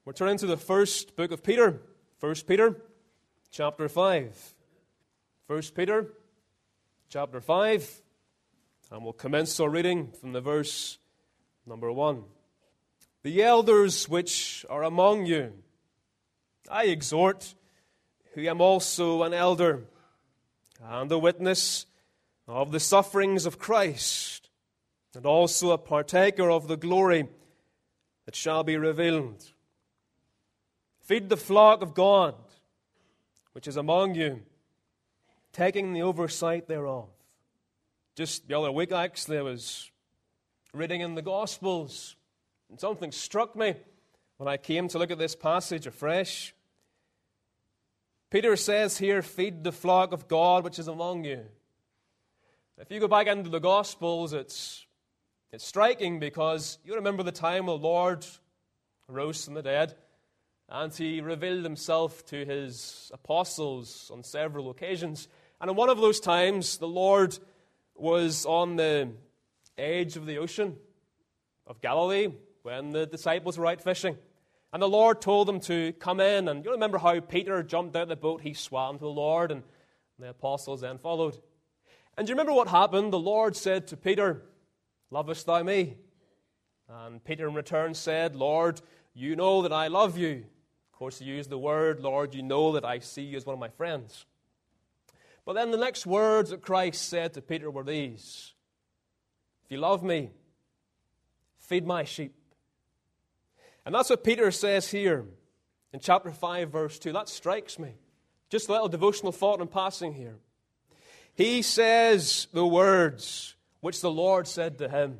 We're turning to the first book of Peter, 1 Peter, chapter 5. 1 Peter, chapter 5, and we'll commence our reading from the verse number 1. The elders which are among you, I exhort, who am also an elder, and a witness of the sufferings of Christ, and also a partaker of the glory that shall be revealed. Feed the flock of God, which is among you, taking the oversight thereof. Just the other week, actually, I was reading in the Gospels, and something struck me when I came to look at this passage afresh. Peter says here, feed the flock of God, which is among you. If you go back into the Gospels, it's striking because you remember the time the Lord rose from the dead, and He revealed Himself to His apostles on several occasions. And in one of those times, the Lord was on the edge of the ocean of Galilee when the disciples were out fishing. And the Lord told them to come in. And you remember how Peter jumped out of the boat, he swam to the Lord, and the apostles then followed. And do you remember what happened? The Lord said to Peter, "Lovest thou me?" And Peter in return said, "Lord, you know that I love you." Of course, he used the word, "Lord, you know that I see you as one of my friends." But then the next words that Christ said to Peter were these: "If you love me, feed my sheep." And that's what Peter says here in chapter 5, verse 2. That strikes me. Just a little devotional thought in passing here. He says the words which the Lord said to him.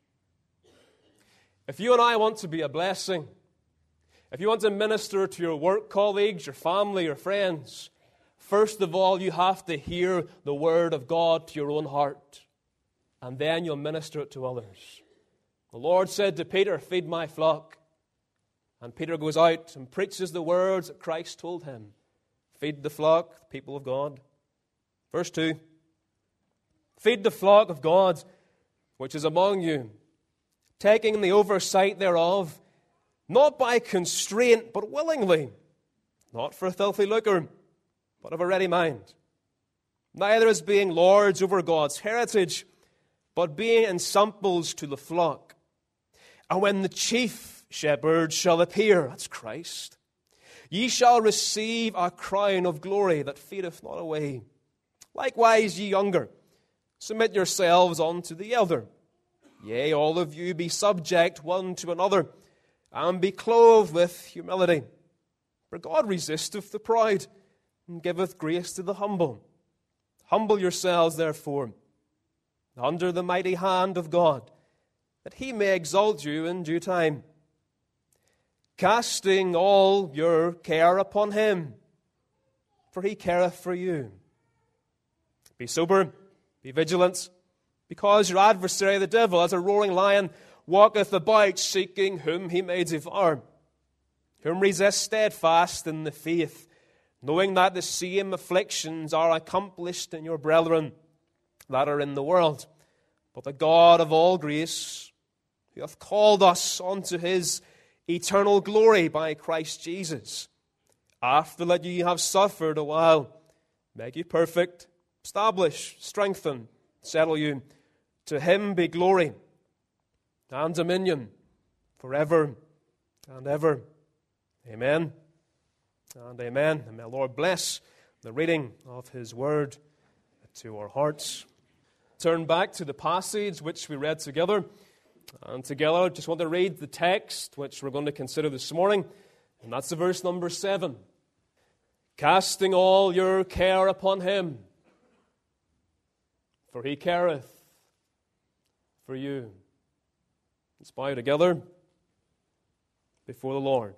If you and I want to be a blessing, if you want to minister to your work colleagues, your family, your friends, first of all, you have to hear the word of God to your own heart, and then you'll minister it to others. The Lord said to Peter, "Feed my flock." And Peter goes out and preaches the words that Christ told him. Feed the flock, the people of God. Verse 2. Feed the flock of God, which is among you, taking the oversight thereof, not by constraint, but willingly, not for filthy lucre, but of a ready mind. Neither as being lords over God's heritage, but being ensamples to the flock. And when the chief shepherd shall appear, that's Christ, ye shall receive a crown of glory that fadeth not away. Likewise, ye younger, submit yourselves unto the elder. Yea, all of you be subject one to another, and be clothed with humility. For God resisteth the proud, and giveth grace to the humble. Humble yourselves, therefore, under the mighty hand of God, that He may exalt you in due time, casting all your care upon Him, for He careth for you. Be sober, be vigilant, because your adversary the devil, as a roaring lion, walketh about, seeking whom he may devour. Whom resist steadfast in the faith, knowing that the same afflictions are accomplished in your brethren that are in the world. But the God of all grace, who hath called us unto His eternal glory by Christ Jesus, after that ye have suffered a while, make you perfect, establish, strengthen, settle you. To Him be glory and dominion forever and ever. Amen and amen. And may the Lord bless the reading of His word to our hearts. Turn back to the passage which we read together. And together, I just want to read the text which we're going to consider this morning. And that's the verse number 7. Casting all your care upon Him, for He careth for you. Let's bow together before the Lord.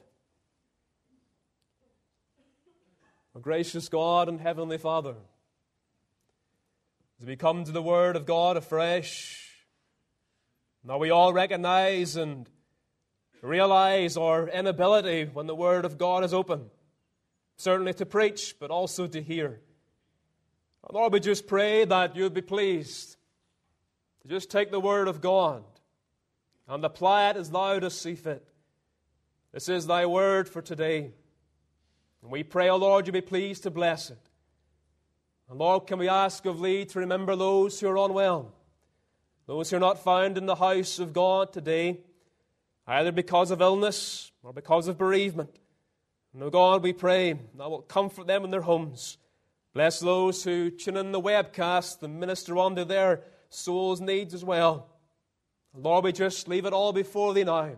Our gracious God and Heavenly Father, as we come to the Word of God afresh, now we all recognize and realize our inability when the Word of God is open, certainly to preach, but also to hear. Lord, we just pray that You would be pleased to just take the Word of God and apply it as Thou dost see fit. This is thy word for today. And we pray, O Lord, you be pleased to bless it. And Lord, can we ask of thee to remember those who are unwell, those who are not found in the house of God today, either because of illness or because of bereavement. And, O God, we pray thou wilt comfort them in their homes. Bless those who tune in the webcast and minister unto their souls' needs as well. Lord, we just leave it all before thee now.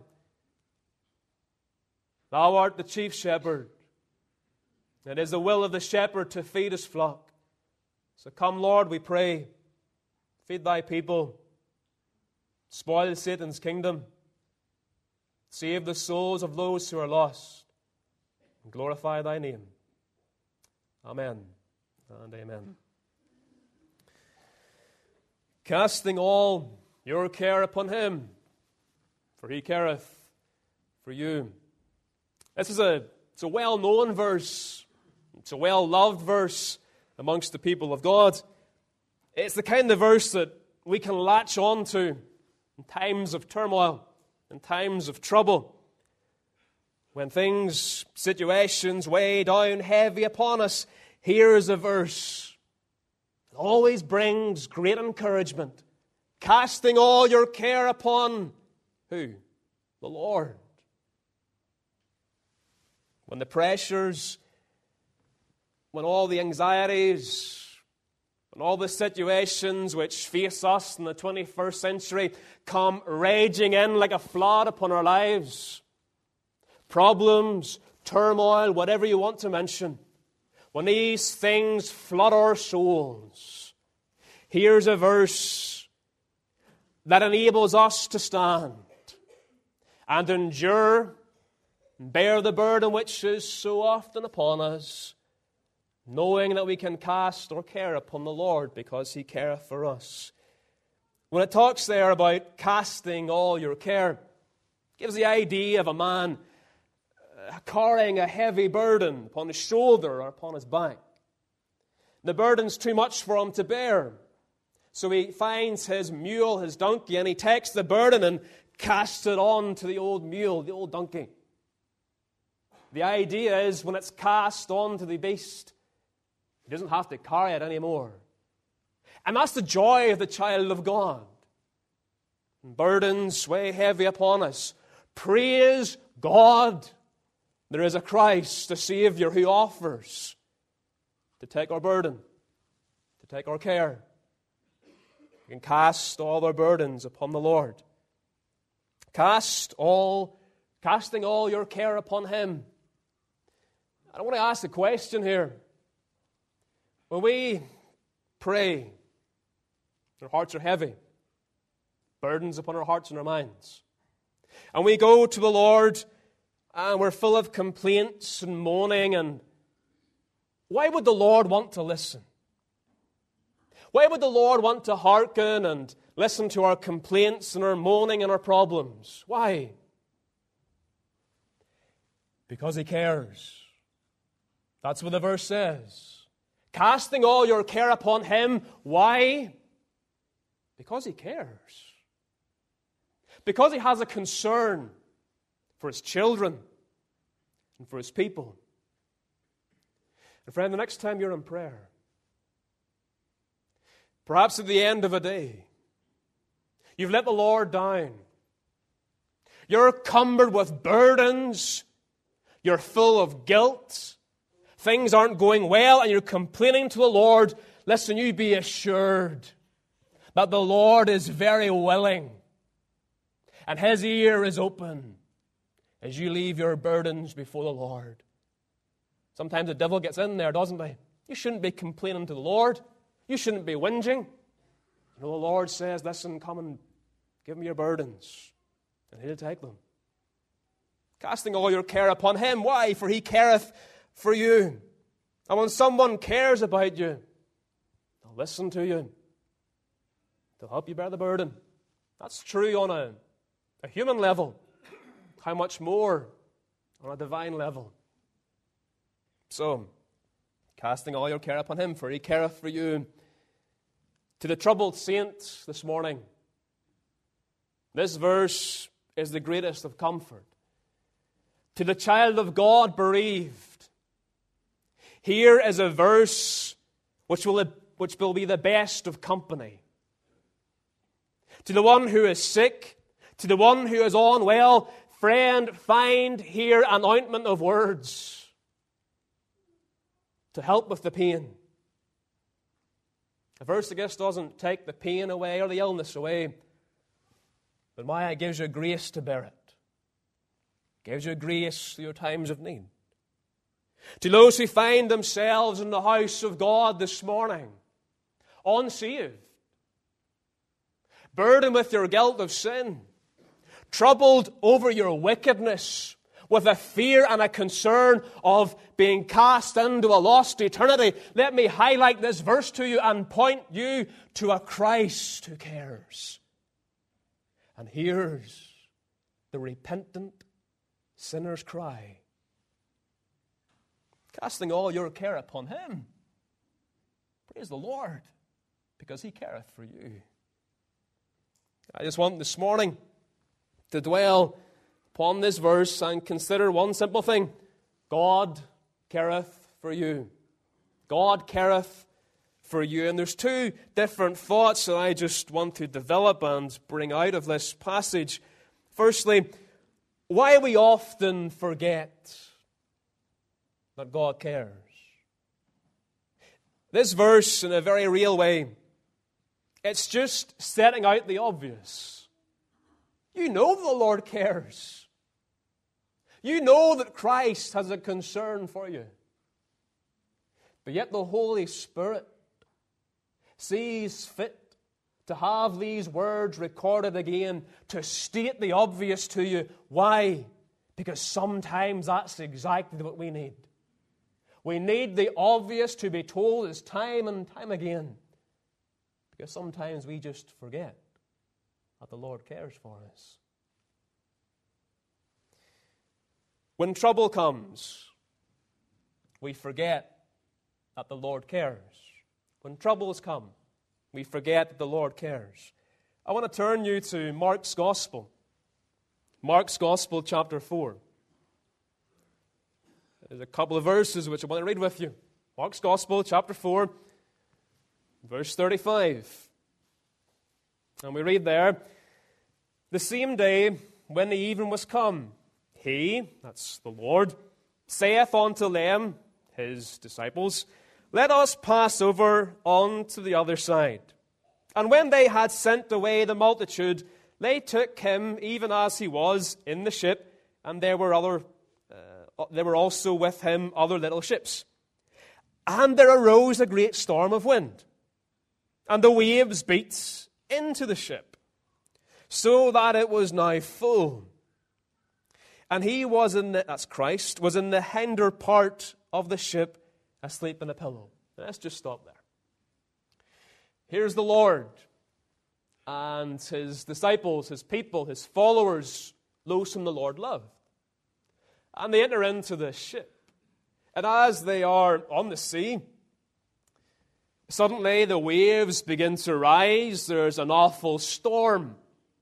Thou art the chief shepherd. It is the will of the shepherd to feed his flock. So come, Lord, we pray. Feed thy people. Spoil Satan's kingdom. Save the souls of those who are lost. And glorify thy name. Amen and amen. Casting all your care upon him, for he careth for you. This is a well-known verse. It's a well-loved verse amongst the people of God. It's the kind of verse that we can latch on to in times of turmoil, in times of trouble. When things, situations weigh down heavy upon us, here is a verse that always brings great encouragement. Casting all your care upon who? The Lord. When the pressures, when all the anxieties, when all the situations which face us in the 21st century come raging in like a flood upon our lives, problems, turmoil, whatever you want to mention, when these things flood our souls, here's a verse that enables us to stand and endure and bear the burden which is so often upon us, knowing that we can cast our care upon the Lord because he careth for us. When it talks there about casting all your care, it gives the idea of a man carrying a heavy burden upon his shoulder or upon his back. The burden's too much for him to bear. So he finds his mule, his donkey, and he takes the burden and casts it on to the old mule, the old donkey. The idea is when it's cast on to the beast, he doesn't have to carry it anymore. And that's the joy of the child of God. Burdens weigh heavy upon us. Praise God. There is a Christ, a Savior, who offers to take our burden, to take our care. We can cast all our burdens upon the Lord. Casting all your care upon him. I want to ask a question here. When we pray, our hearts are heavy, burdens upon our hearts and our minds. And we go to the Lord and we're full of complaints and moaning. And why would the Lord want to listen? Why would the Lord want to hearken and listen to our complaints and our moaning and our problems? Why? Because he cares. That's what the verse says. Casting all your care upon him. Why? Because he cares. Because he has a concern for his children and for his people. And friend, the next time you're in prayer, perhaps at the end of a day, you've let the Lord down. You're cumbered with burdens. You're full of guilt. Things aren't going well and you're complaining to the Lord. Listen, you be assured that the Lord is very willing and his ear is open as you leave your burdens before the Lord. Sometimes the devil gets in there, doesn't he? You shouldn't be complaining to the Lord. You shouldn't be whinging. You know, the Lord says, listen, come and give me your burdens, and he'll take them. Casting all your care upon him. Why? For he careth for you. And when someone cares about you, they'll listen to you. They'll help you bear the burden. That's true on a human level. How much more on a divine level? So, casting all your care upon him, for he careth for you. To the troubled saint this morning, this verse is the greatest of comfort. to the child of God bereaved, here is a verse which will be the best of company. To the one who is sick, to the one who is unwell, friend, find here an ointment of words to help with the pain. A verse, I guess, doesn't take the pain away or the illness away, but why, it gives you grace to bear it. Gives you grace through your times of need. To those who find themselves in the house of God this morning, unsaved, burdened with your guilt of sin, troubled over your wickedness, with a fear and a concern of being cast into a lost eternity, let me highlight this verse to you and point you to a Christ who cares and hears the repentant sinner's cry. Casting all your care upon Him. Praise the Lord, because He careth for you. I just want this morning to dwell upon this verse and consider one simple thing. God careth for you. God careth for you. And there's two different thoughts that I just want to develop and bring out of this passage. Firstly, why we often forget that God cares. This verse, in a very real way, it's just setting out the obvious. You know the Lord cares. You know that Christ has a concern for you. But yet the Holy Spirit sees fit to have these words recorded again, to state the obvious to you. Why? Because sometimes that's exactly what we need. We need the obvious to be told us time and time again. Because sometimes we just forget that the Lord cares for us. When trouble comes, we forget that the Lord cares. When troubles come, we forget that the Lord cares. I want to turn you to Mark's Gospel. Mark's Gospel, chapter 4. There's a couple of verses which I want to read with you. Mark's Gospel, chapter 4, verse 35. And we read there, "The same day when the even was come, He," that's the Lord, "saith unto them," His disciples, "Let us pass over on to the other side. And when they had sent away the multitude, they took Him even as He was in the ship, and there were also with Him other little ships. And there arose a great storm of wind, and the waves beat into the ship, so that it was now full. And He was that's Christ, was in the hinder part of the ship, asleep in a pillow." Let's just stop there. Here's the Lord and His disciples, His people, His followers, those whom the Lord loved. And they enter into the ship. And as they are on the sea, suddenly the waves begin to rise. There's an awful storm.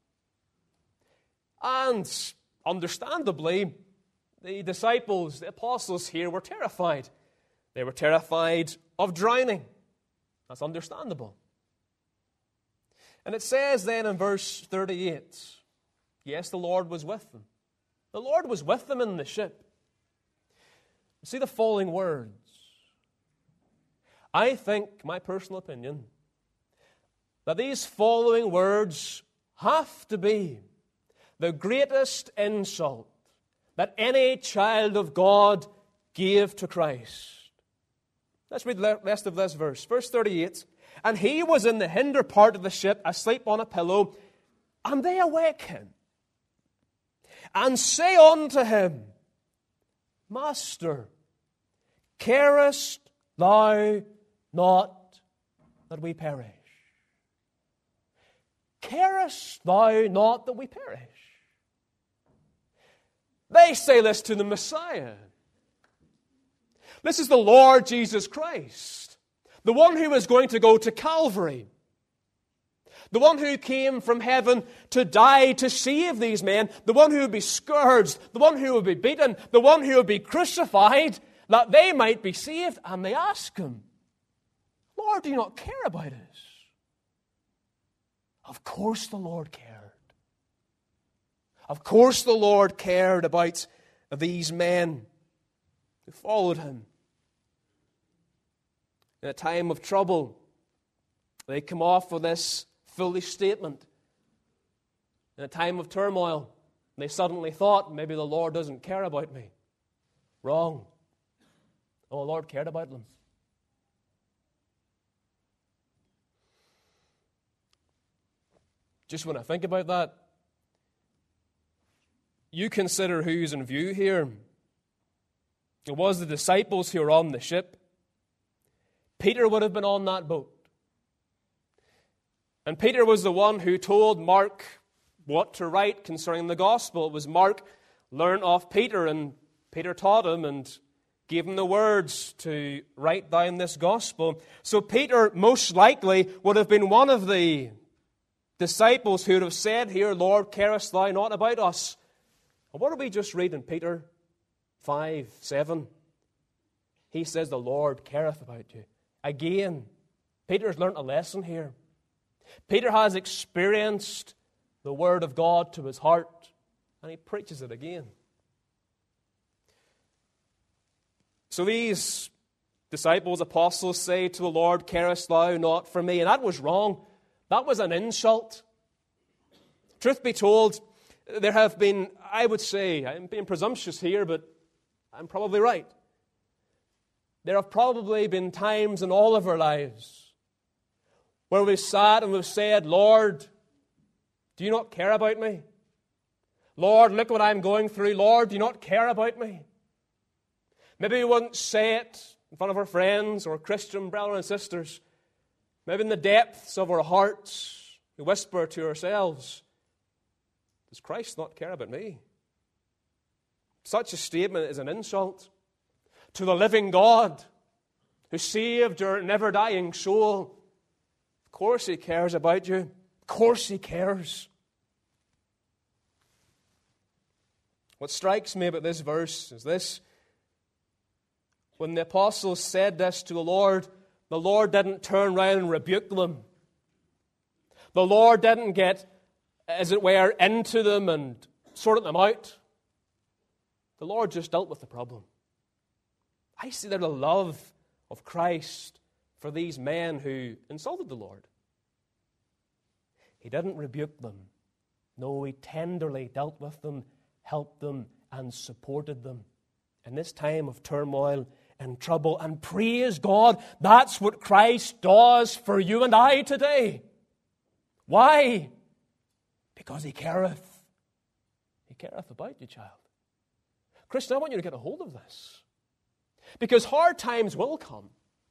And understandably, the disciples, the apostles here were terrified. They were terrified of drowning. That's understandable. And it says then in verse 38, yes, the Lord was with them. The Lord was with them in the ship. See the following words. I think, my personal opinion, that these following words have to be the greatest insult that any child of God gave to Christ. Let's read the rest of this verse. Verse 38. "And He was in the hinder part of the ship, asleep on a pillow, and they awake Him, and say unto Him, Master, carest Thou not that we perish? Carest Thou not that we perish?" They say this to the Messiah. This is the Lord Jesus Christ, the one who is going to go to Calvary, the one who came from heaven to die to save these men, the one who would be scourged, the one who would be beaten, the one who would be crucified, that they might be saved. And they ask him, Lord, do you not care about us? Of course the Lord cared. Of course the Lord cared about these men who followed him. In a time of trouble, they come off with this foolish statement. In a time of turmoil, they suddenly thought, maybe the Lord doesn't care about me. Wrong. Oh, the Lord cared about them. Just when I think about that, you consider who's in view here. It was the disciples who were on the ship. Peter would have been on that boat. And Peter was the one who told Mark what to write concerning the gospel. It was Mark learned off Peter, and Peter taught him and gave him the words to write down this gospel. So Peter most likely would have been one of the disciples who would have said here, Lord, carest thou not about us? And what did we just read in Peter 5:7? He says, the Lord careth about you. Again, Peter's learned a lesson here. Peter has experienced the Word of God to his heart, and he preaches it again. So these disciples, apostles say to the Lord, carest thou not for me? And that was wrong. That was an insult. Truth be told, there have been, I would say, I'm being presumptuous here, but I'm probably right. There have probably been times in all of our lives where we've sat and we've said, Lord, do you not care about me? Lord, look what I'm going through. Lord, do you not care about me? Maybe we wouldn't say it in front of our friends or Christian brothers and sisters. Maybe in the depths of our hearts, we whisper to ourselves, does Christ not care about me? Such a statement is an insult to the living God who saved your never-dying soul. Of course He cares about you. Of course He cares. What strikes me about this verse is this. When the apostles said this to the Lord didn't turn around and rebuke them. The Lord didn't get, as it were, into them and sorted them out. The Lord just dealt with the problem. I see there the love of Christ for these men who insulted the Lord. He didn't rebuke them. No, He tenderly dealt with them, helped them, and supported them in this time of turmoil and trouble. And praise God, that's what Christ does for you and I today. Why? Because He careth. He careth about you, child. Christian, I want you to get a hold of this. Because hard times will come.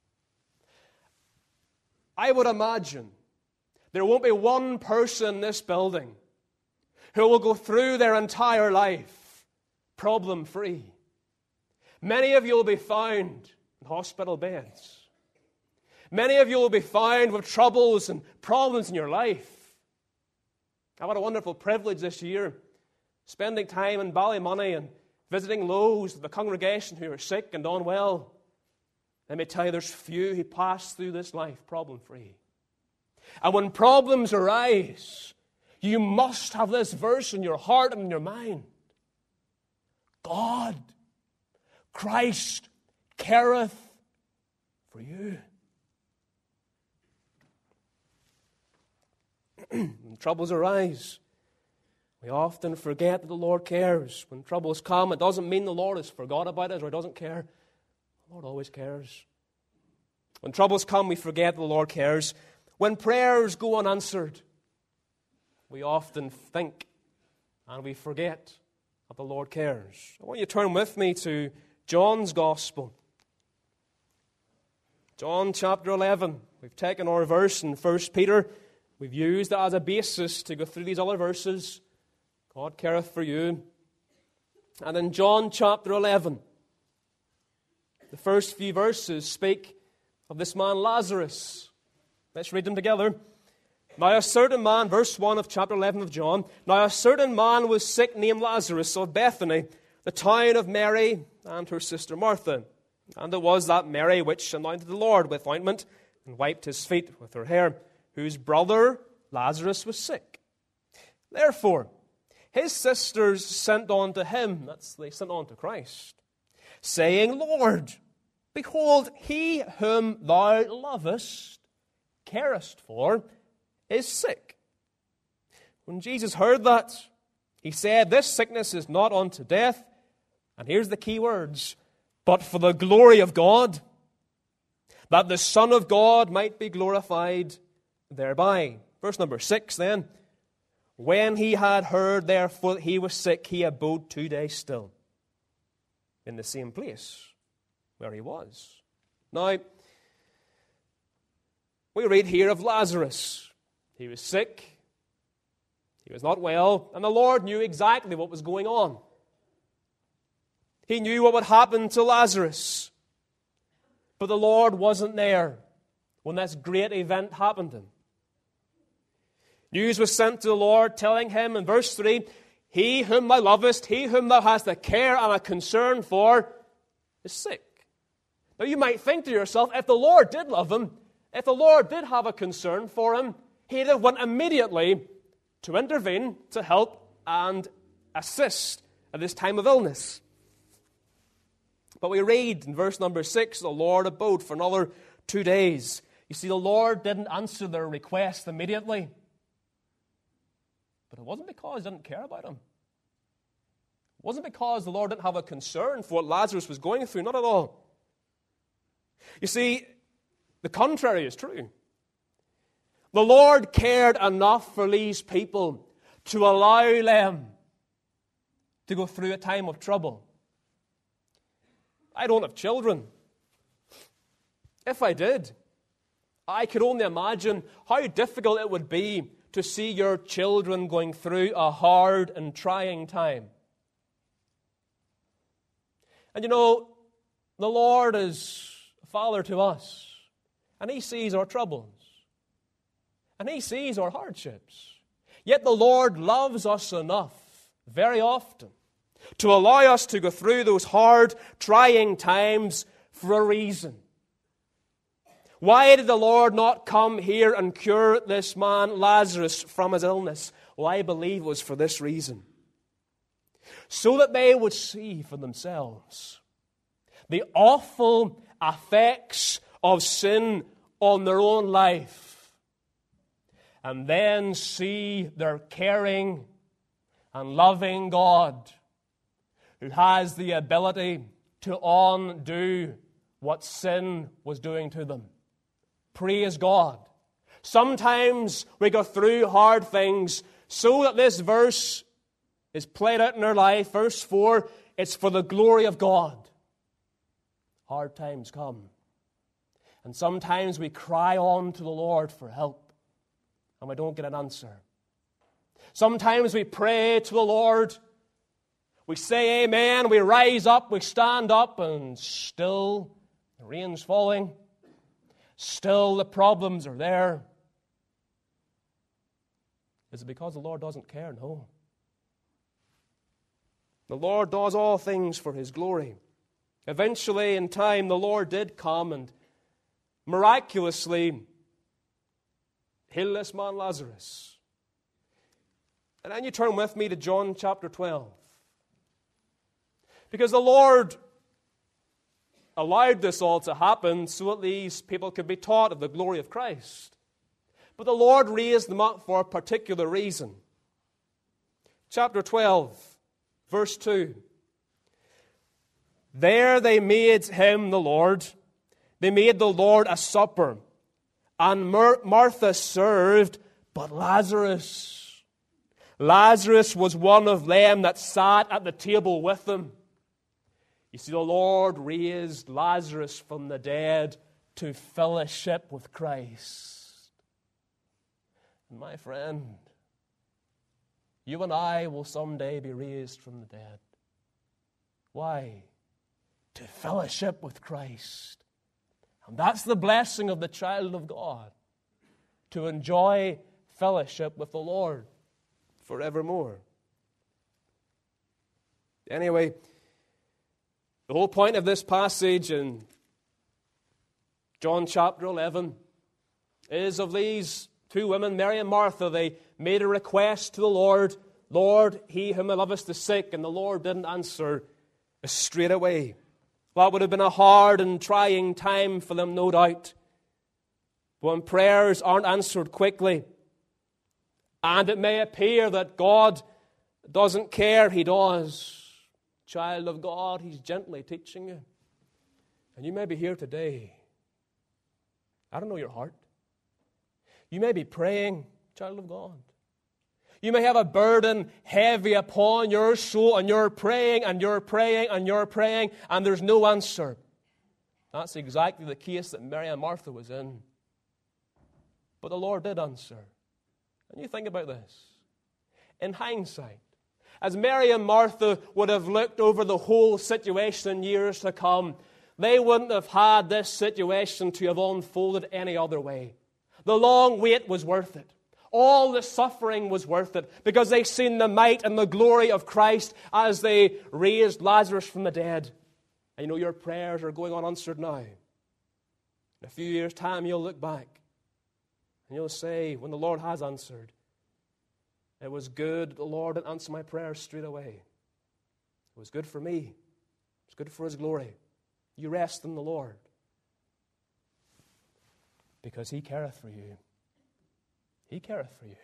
I would imagine there won't be one person in this building who will go through their entire life problem-free. Many of you will be found in hospital beds. Many of you will be found with troubles and problems in your life. I've had a wonderful privilege this year, spending time in Ballymoney and visiting those of the congregation who are sick and unwell. Let me tell you, there's few who pass through this life problem-free. And when problems arise, you must have this verse in your heart and in your mind. God, Christ, careth for you. When troubles arise, we often forget that the Lord cares. When troubles come, it doesn't mean the Lord has forgot about us or He doesn't care. The Lord always cares. When troubles come, we forget the Lord cares. When prayers go unanswered, we often think and we forget that the Lord cares. I want you to turn with me to John's Gospel. John chapter 11. We've taken our verse in 1 Peter. We've used it as a basis to go through these other verses. God careth for you. And in John chapter 11, the first few verses speak of this man Lazarus. Let's read them together. Now a certain man, verse 1 of chapter 11 of John, now a certain man was sick named Lazarus of Bethany, the town of Mary and her sister Martha. And it was that Mary which anointed the Lord with ointment and wiped his feet with her hair, whose brother Lazarus was sick. Therefore, his sisters sent on to him, they sent on to Christ, saying, Lord, behold, he whom thou lovest, carest for, is sick. When Jesus heard that, he said, this sickness is not unto death, and here's the key words, but for the glory of God, that the Son of God might be glorified thereby. Verse number 6 then. When he had heard, therefore, that he was sick, he abode 2 days still in the same place where he was. Now, we read here of Lazarus. He was sick. He was not well. And the Lord knew exactly what was going on. He knew what would happen to Lazarus. But the Lord wasn't there when this great event happened to him. News was sent to the Lord telling him in verse 3, he whom thou lovest, he whom thou hast a care and a concern for, is sick. Now you might think to yourself, if the Lord did love him, if the Lord did have a concern for him, he'd have went immediately to intervene, to help and assist at this time of illness. But we read in verse number 6, the Lord abode for another 2 days. You see, the Lord didn't answer their request immediately. But it wasn't because he didn't care about him. It wasn't because the Lord didn't have a concern for what Lazarus was going through. Not at all. You see, the contrary is true. The Lord cared enough for these people to allow them to go through a time of trouble. I don't have children. If I did, I could only imagine how difficult it would be to see your children going through a hard and trying time. And you know, the Lord is a Father to us, and He sees our troubles, and He sees our hardships. Yet the Lord loves us enough, very often, to allow us to go through those hard, trying times for a reason. Why did the Lord not come here and cure this man Lazarus from his illness? Well, I believe it was for this reason. So that they would see for themselves the awful effects of sin on their own life, and then see their caring and loving God, who has the ability to undo what sin was doing to them. Praise God. Sometimes we go through hard things so that this verse is played out in our life. Verse 4, it's for the glory of God. Hard times come. And sometimes we cry on to the Lord for help, and we don't get an answer. Sometimes we pray to the Lord. We say amen, we rise up, we stand up, and still the rain's falling. Still the problems are there. Is it because the Lord doesn't care? No. The Lord does all things for His glory. Eventually, in time, the Lord did come and miraculously heal this man Lazarus. And then you turn with me to John chapter 12. Because the Lord allowed this all to happen so that these people could be taught of the glory of Christ. But the Lord raised them up for a particular reason. Chapter 12, verse 2. There they made Him, the Lord, they made the Lord a supper, and Martha served, but Lazarus was one of them that sat at the table with them. You see, the Lord raised Lazarus from the dead to fellowship with Christ. And my friend, you and I will someday be raised from the dead. Why? To fellowship with Christ. And that's the blessing of the child of God, to enjoy fellowship with the Lord forevermore. Anyway, the whole point of this passage in John chapter 11 is of these two women, Mary and Martha. They made a request to the Lord, Lord, he whom loveth the sick, and the Lord didn't answer straight away. That would have been a hard and trying time for them, no doubt. When prayers aren't answered quickly, and it may appear that God doesn't care, He does. Child of God, He's gently teaching you. And you may be here today. I don't know your heart. You may be praying, child of God. You may have a burden heavy upon your soul, and you're praying, and you're praying, and you're praying, and there's no answer. That's exactly the case that Mary and Martha was in. But the Lord did answer. And you think about this. In hindsight, as Mary and Martha would have looked over the whole situation in years to come, they wouldn't have had this situation to have unfolded any other way. The long wait was worth it. All the suffering was worth it, because they seen the might and the glory of Christ as they raised Lazarus from the dead. And you know, your prayers are going unanswered now. In a few years' time, you'll look back and you'll say, when the Lord has answered, it was good the Lord didn't answer my prayers straight away. It was good for me. It was good for His glory. You rest in the Lord, because He careth for you. He careth for you.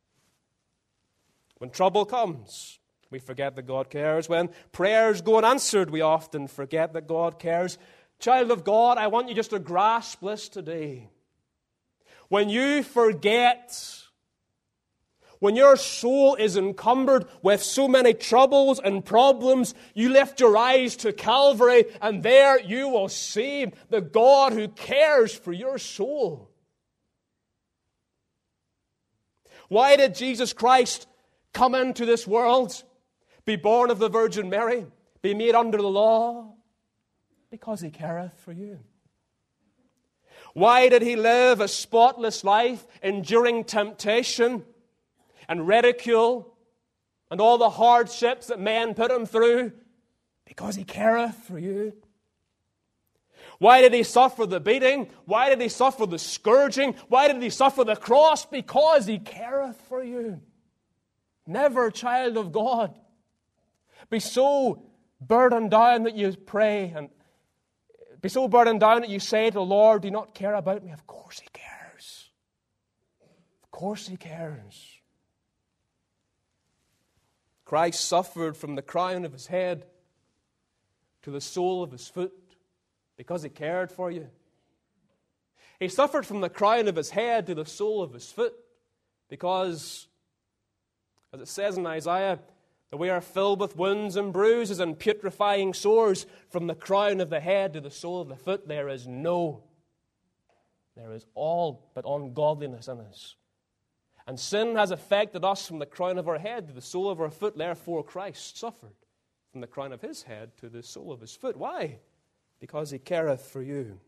When trouble comes, we forget that God cares. When prayers go unanswered, we often forget that God cares. Child of God, I want you just to grasp this today. When you forget, when your soul is encumbered with so many troubles and problems, you lift your eyes to Calvary, and there you will see the God who cares for your soul. Why did Jesus Christ come into this world, be born of the Virgin Mary, be made under the law? Because He careth for you. Why did He live a spotless life, enduring temptation and ridicule and all the hardships that men put Him through? Because He careth for you. Why did He suffer the beating? Why did He suffer the scourging? Why did He suffer the cross? Because He careth for you. Never, child of God, be so burdened down that you pray, and be so burdened down that you say to the Lord, do you not care about me? Of course He cares. Of course He cares. Christ suffered from the crown of His head to the sole of His foot because He cared for you. He suffered from the crown of His head to the sole of His foot because, as it says in Isaiah, that we are filled with wounds and bruises and putrefying sores. From the crown of the head to the sole of the foot, there is all but ungodliness in us. And sin has affected us from the crown of our head to the sole of our foot. Therefore, Christ suffered from the crown of His head to the sole of His foot. Why? Because He careth for you.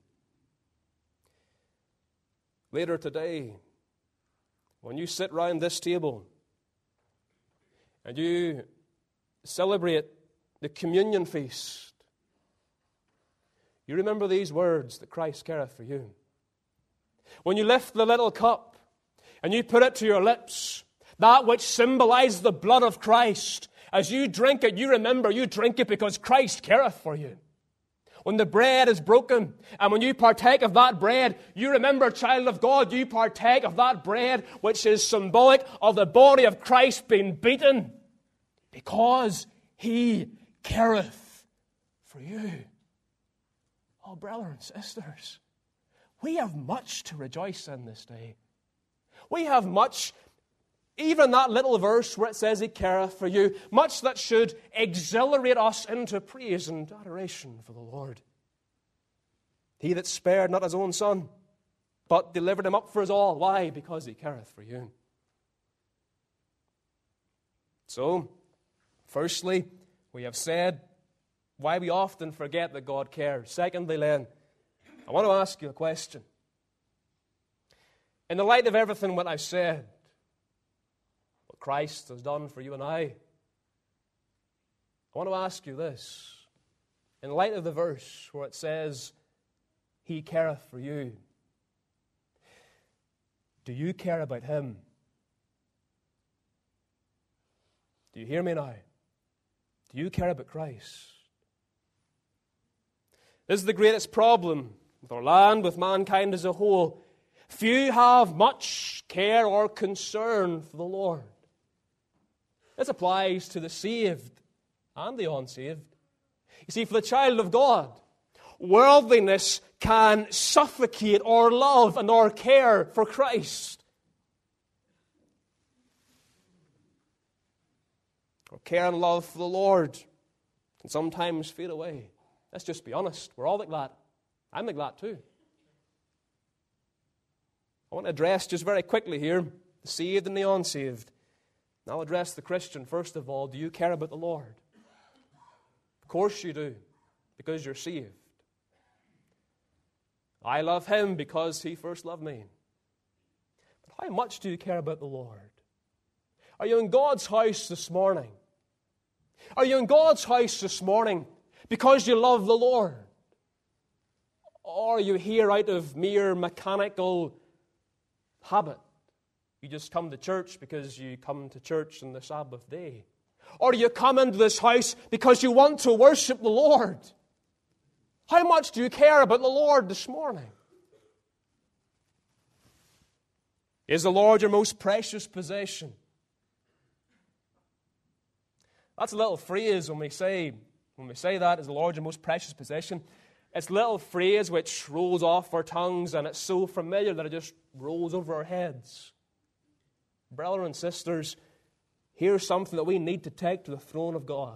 Later today, when you sit round this table and you celebrate the communion feast, you remember these words, that Christ careth for you. When you lift the little cup and you put it to your lips, that which symbolizes the blood of Christ, as you drink it, you remember you drink it because Christ careth for you. When the bread is broken, and when you partake of that bread, you remember, child of God, you partake of that bread, which is symbolic of the body of Christ being beaten, because He careth for you. Oh, brothers and sisters, we have much to rejoice in this day. We have much, even that little verse where it says He careth for you, much that should exhilarate us into praise and adoration for the Lord. He that spared not His own Son, but delivered Him up for us all. Why? Because He careth for you. So, firstly, we have said why we often forget that God cares. Secondly, then, I want to ask you a question. In the light of everything what I've said, Christ has done for you and I want to ask you this. In light of the verse where it says, He careth for you, do you care about Him? Do you hear me now? Do you care about Christ? This is the greatest problem with our land, with mankind as a whole. Few have much care or concern for the Lord. This applies to the saved and the unsaved. You see, for the child of God, worldliness can suffocate our love and our care for Christ. Our care and love for the Lord can sometimes fade away. Let's just be honest. We're all like that. I'm like that too. I want to address just very quickly here the saved and the unsaved. And I'll address the Christian first of all. Do you care about the Lord? Of course you do, because you're saved. I love Him because He first loved me. But how much do you care about the Lord? Are you in God's house this morning? Are you in God's house this morning because you love the Lord? Or are you here out of mere mechanical habit? You just come to church because you come to church on the Sabbath day. Or do you come into this house because you want to worship the Lord? How much do you care about the Lord this morning? Is the Lord your most precious possession? That's a little phrase when we say that, is the Lord your most precious possession. It's a little phrase which rolls off our tongues, and it's so familiar that it just rolls over our heads. Brothers and sisters, here's something that we need to take to the throne of God.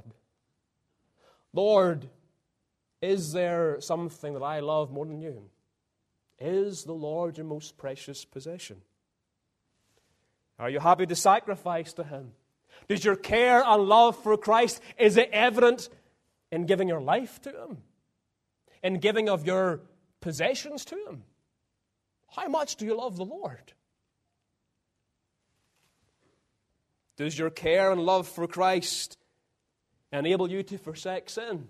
Lord, is there something that I love more than you? Is the Lord your most precious possession? Are you happy to sacrifice to Him? Does your care and love for Christ, is it evident in giving your life to Him? In giving of your possessions to Him? How much do you love the Lord? Does your care and love for Christ enable you to forsake sin?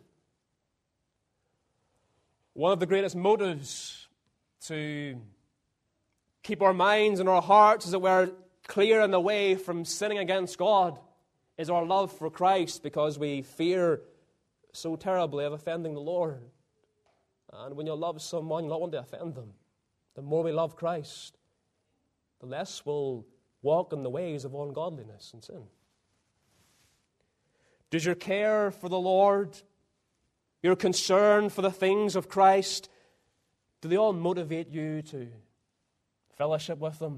One of the greatest motives to keep our minds and our hearts, as it were, clear and away from sinning against God is our love for Christ, because we fear so terribly of offending the Lord. And when you love someone, you don't want to offend them. The more we love Christ, the less we'll walk in the ways of ungodliness and sin. Does your care for the Lord, your concern for the things of Christ, do they all motivate you to fellowship with Him?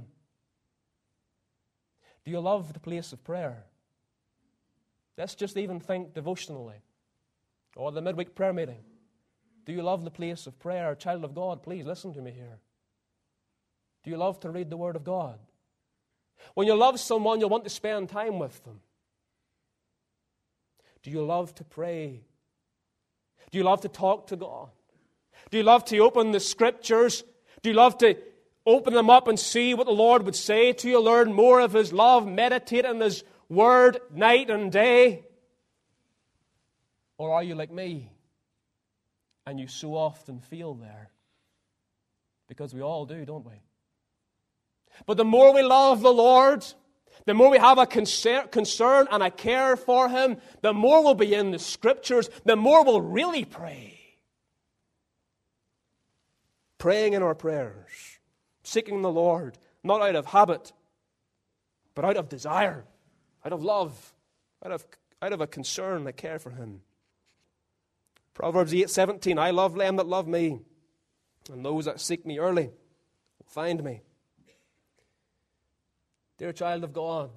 Do you love the place of prayer? Let's just even think devotionally, or the midweek prayer meeting. Do you love the place of prayer? Child of God, please listen to me here. Do you love to read the Word of God? When you love someone, you'll want to spend time with them. Do you love to pray? Do you love to talk to God? Do you love to open the Scriptures? Do you love to open them up and see what the Lord would say to you? Learn more of His love, meditate on His Word night and day? Or are you like me, and you so often feel there? Because we all do, don't we? But the more we love the Lord, the more we have a concern and a care for Him, the more we'll be in the Scriptures, the more we'll really pray. Praying in our prayers, seeking the Lord, not out of habit, but out of desire, out of love, out of a concern, a care for Him. Proverbs 8:17, I love them that love me, and those that seek me early will find me. Dear child of God,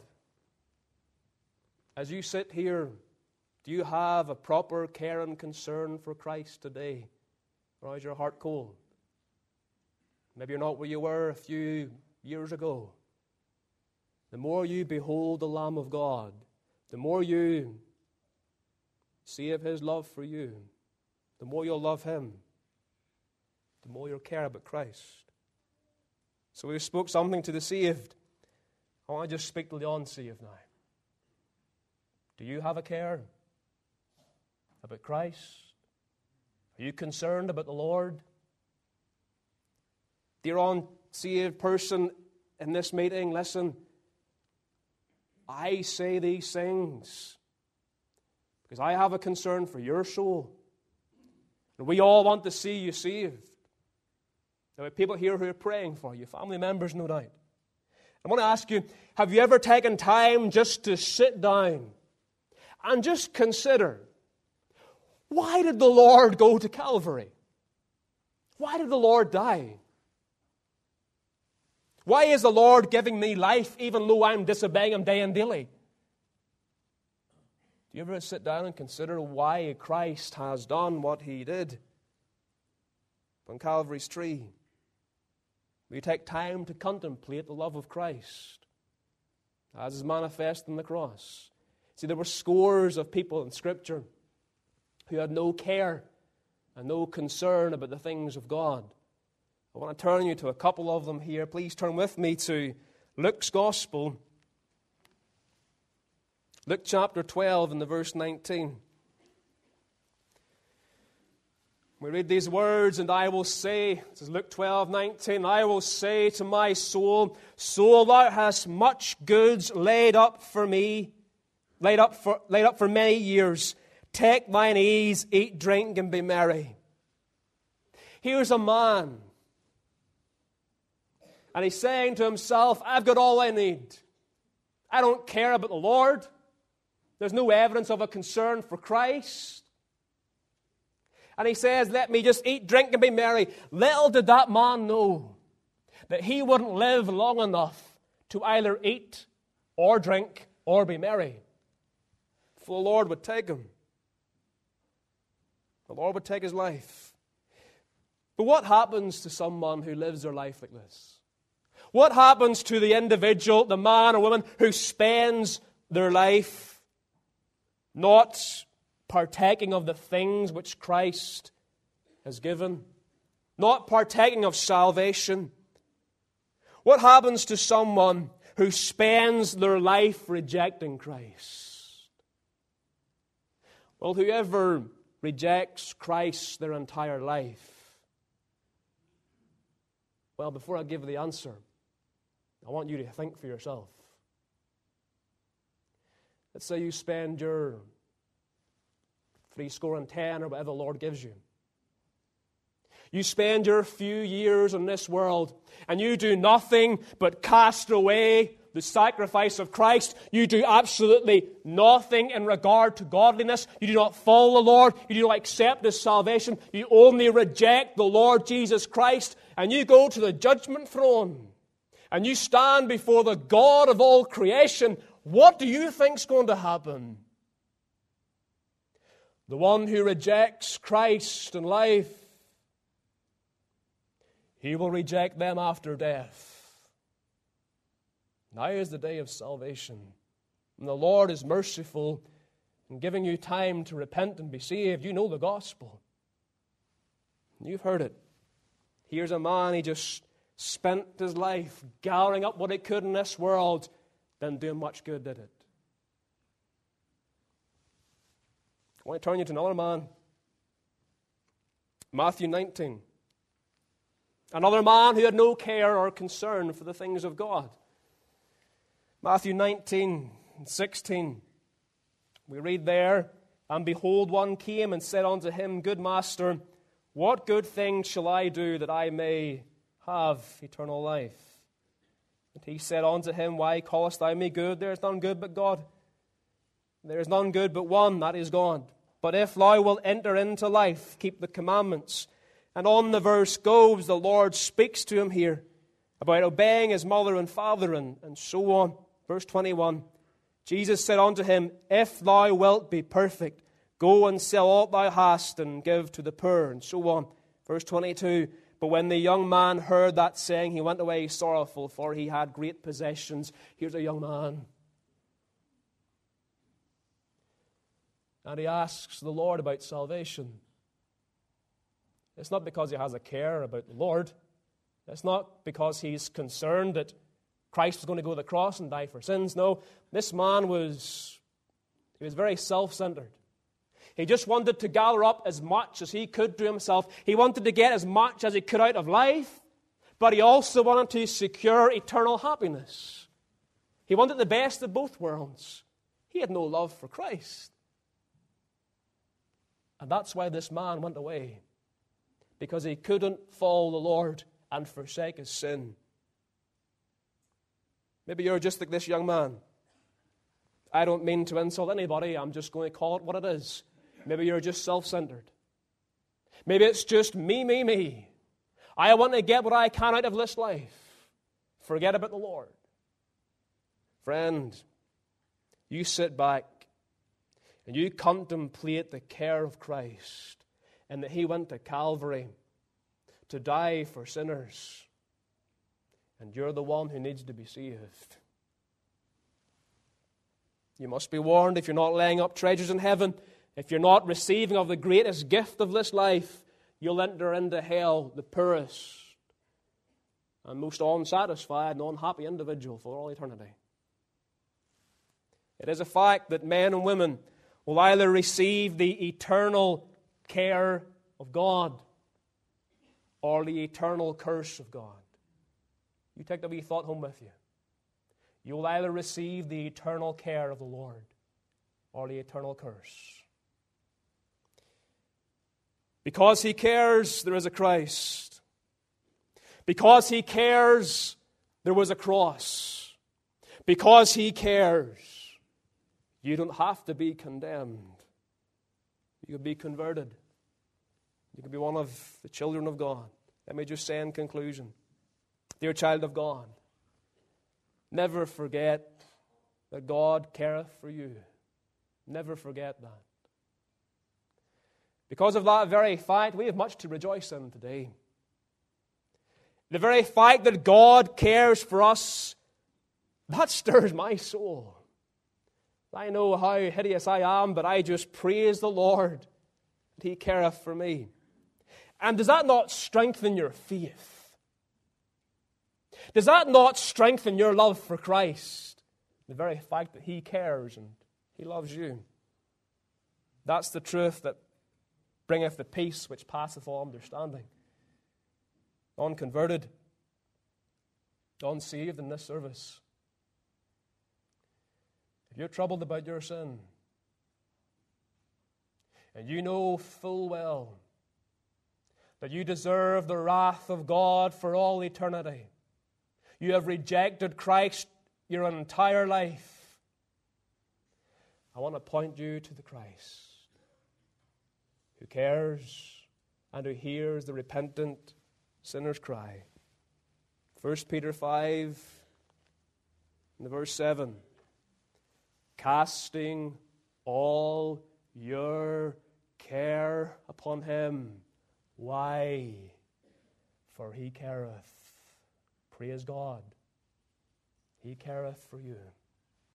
as you sit here, do you have a proper care and concern for Christ today? Or is your heart cold? Maybe you're not where you were a few years ago. The more you behold the Lamb of God, the more you see of His love for you, the more you'll love Him, the more you'll care about Christ. So we spoke something to the saved. I want to just speak to the unsaved now. Do you have a care about Christ? Are you concerned about the Lord? Dear unsaved person in this meeting, listen. I say these things because I have a concern for your soul. And we all want to see you saved. There are people here who are praying for you, family members, no doubt. I want to ask you, have you ever taken time just to sit down and just consider, why did the Lord go to Calvary? Why did the Lord die? Why is the Lord giving me life even though I'm disobeying Him day and daily? Do you ever sit down and consider why Christ has done what He did on Calvary's tree? Will you take time to contemplate the love of Christ as is manifest in the cross? See, there were scores of people in Scripture who had no care and no concern about the things of God. I want to turn you to a couple of them here. Please turn with me to Luke's Gospel. Luke chapter 12 and the verse 19. We read these words, and I will say, this is Luke 12:19, I will say to my soul, soul, thou hast much goods laid up for me, laid up for many years. Take thine ease, eat, drink, and be merry. Here's a man, and he's saying to himself, I've got all I need. I don't care about the Lord. There's no evidence of a concern for Christ. And he says, let me just eat, drink, and be merry. Little did that man know that he wouldn't live long enough to either eat or drink or be merry. For the Lord would take him. The Lord would take his life. But what happens to someone who lives their life like this? What happens to the individual, the man or woman who spends their life not partaking of the things which Christ has given, not partaking of salvation? What happens to someone who spends their life rejecting Christ? Well, whoever rejects Christ their entire life, well, before I give the answer, I want you to think for yourself. Let's say you spend your 70 or whatever the Lord gives you. You spend your few years in this world and you do nothing but cast away the sacrifice of Christ. You do absolutely nothing in regard to godliness. You do not follow the Lord. You do not accept His salvation. You only reject the Lord Jesus Christ. And you go to the judgment throne and you stand before the God of all creation. What do you think is going to happen? The one who rejects Christ in life, he will reject them after death. Now is the day of salvation. And the Lord is merciful in giving you time to repent and be saved. You know the gospel. You've heard it. Here's a man, he just spent his life gathering up what he could in this world, then doing much good, did it? I want to turn you to another man. Matthew 19. Another man who had no care or concern for the things of God. Matthew 19 and 16. We read there, and behold, one came and said unto him, Good master, what good thing shall I do that I may have eternal life? And he said unto him, Why callest thou me good? There is none good but God. There is none good but one, that is God. But if thou wilt enter into life, keep the commandments. And on the verse goes, the Lord speaks to him here about obeying his mother and father and so on. Verse 21, Jesus said unto him, If thou wilt be perfect, go and sell all thou hast and give to the poor, and so on. Verse 22, But when the young man heard that saying, he went away sorrowful, for he had great possessions. Here's a young man. And he asks the Lord about salvation. It's not because he has a care about the Lord. It's not because he's concerned that Christ was going to go to the cross and die for sins. No, this man He was very self-centered. He just wanted to gather up as much as he could to himself. He wanted to get as much as he could out of life, but he also wanted to secure eternal happiness. He wanted the best of both worlds. He had no love for Christ. And that's why this man went away, because he couldn't follow the Lord and forsake his sin. Maybe you're just like this young man. I don't mean to insult anybody. I'm just going to call it what it is. Maybe you're just self-centered. Maybe it's just me, me, me. I want to get what I can out of this life. Forget about the Lord. Friend, you sit back and you contemplate the care of Christ and that He went to Calvary to die for sinners. And you're the one who needs to be saved. You must be warned, if you're not laying up treasures in heaven, if you're not receiving of the greatest gift of this life, you'll enter into hell, the poorest and most unsatisfied and unhappy individual for all eternity. It is a fact that men and women will either receive the eternal care of God or the eternal curse of God. You take the wee thought home with you. You will either receive the eternal care of the Lord or the eternal curse. Because He cares, there is a Christ. Because He cares, there was a cross. Because He cares, you don't have to be condemned. You can be converted. You can be one of the children of God. Let me just say in conclusion, dear child of God, never forget that God careth for you. Never forget that. Because of that very fact, we have much to rejoice in today. The very fact that God cares for us, that stirs my soul. I know how hideous I am, but I just praise the Lord that He careth for me. And does that not strengthen your faith? Does that not strengthen your love for Christ? The very fact that He cares and He loves you. That's the truth that bringeth the peace which passeth all understanding. Unconverted, unsaved in this service. If you're troubled about your sin, and you know full well that you deserve the wrath of God for all eternity, you have rejected Christ your entire life, I want to point you to the Christ who cares and who hears the repentant sinner's cry. 1 Peter 5, in the verse 7, casting all your care upon Him. Why? For He careth. Praise God. He careth for you.